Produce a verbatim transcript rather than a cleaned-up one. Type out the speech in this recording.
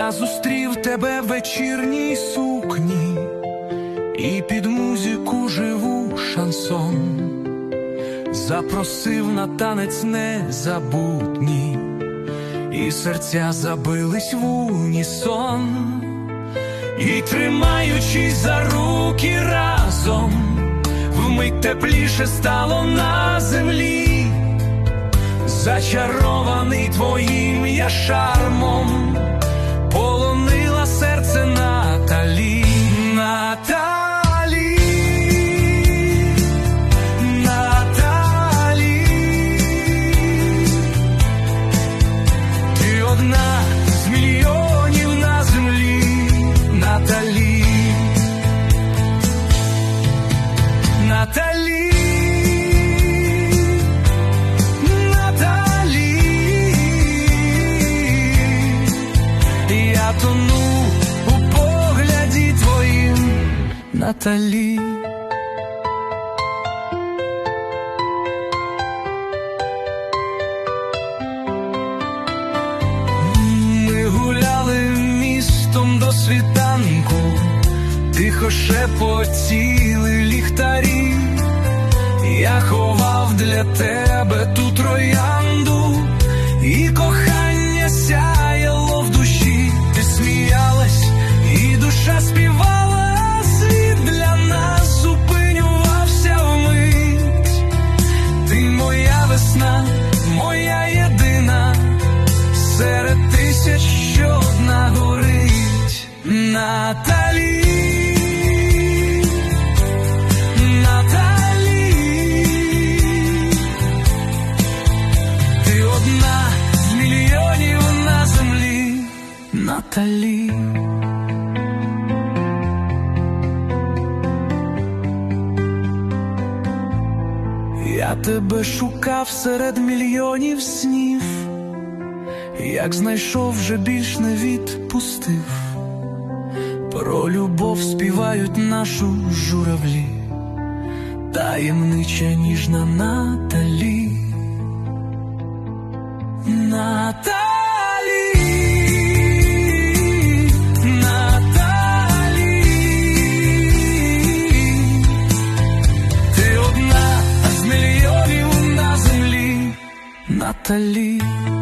Я зустрів тебе в вечірній сукні і під музику живу шансон запросив на танець незабутній, і серця забились в унісон. І тримаючись за руки разом, вмить тепліше стало на землі. Зачарований твоїм я шармом, полонила серце Наталі. Наталі, Наталі, ти одна з мільйонів на землі. Наталі, Наталі, Наталі, я тону у погляді твоїм, Наталі. Ми гуляли містом до світанку, тихо шепотіли ліхтарі. Я ховав для тебе ту троянду, і кохання сяяло в душі. Ти сміялась, і душа співала, світ для нас зупинювався вмить. Ти моя весна, моя єдина, серед тисяч що одна горить. Наталі, Наталі, ти одна з мільйонів на землі. Наталі. Я тебе шукав серед мільйонів снів, як знайшов, вже більш не відпустив. Про любов співають нашу журавлі, таємнича ніжна Наталі. Наталі, Наталі, ти одна з мільйонів на землі. Наталі.